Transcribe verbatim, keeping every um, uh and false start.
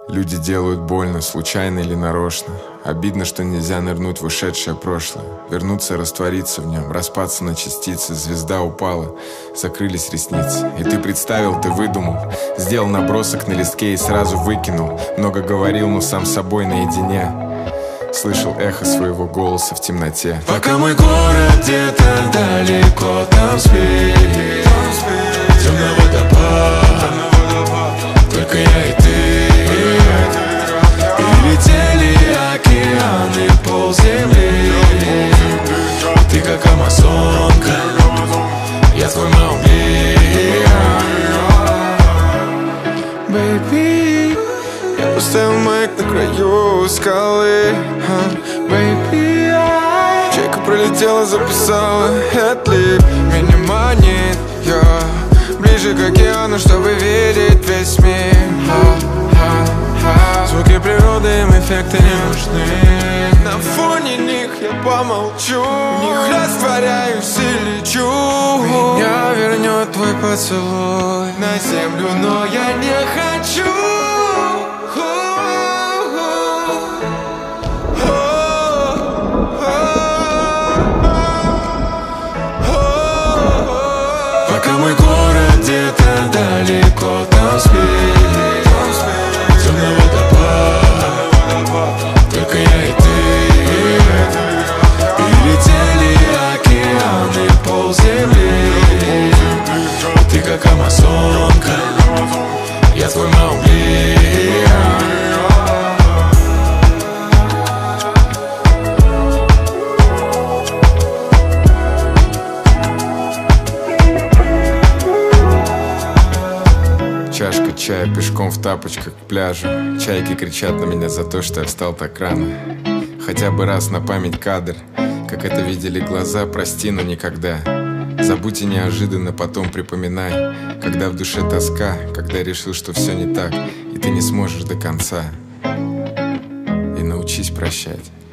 Люди делают больно, случайно или нарочно. Обидно, что нельзя нырнуть в ушедшее прошлое, вернуться, раствориться в нем, распаться на частицы. Звезда упала, закрылись ресницы. И ты представил, ты выдумал, сделал набросок на листке и сразу выкинул. Много говорил, но сам с собой наедине. Слышал эхо своего голоса в темноте. Пока мой город где-то далеко там спит, темный водопад, только я и ты. И летели океаны, полземли. Ты как амазонка, я твой Маугли. Baby, я поставил маяк на краю скалы. Baby, чайка пролетела, записала хэдлип. Меня манит, я ближе к океану, чтобы видеть весь мир. Звуки природы, им эффекты не нужны. На фоне них я помолчу, в них растворяюсь и лечу. Меня вернет твой поцелуй на землю, но я не хочу. Пока мой город где-то далеко там спит, темный водопад, только я и ты. И летели океаны, полземли. Ты как амазонка, я твой Маугли. Чашка чая, пешком в тапочках к пляжу. Чайки кричат на меня за то, что я встал так рано. Хотя бы раз на память кадр, как это видели глаза, прости, но никогда. Забудь и неожиданно потом припоминай, когда в душе тоска, когда решил, что все не так, и ты не сможешь до конца. И научись прощать.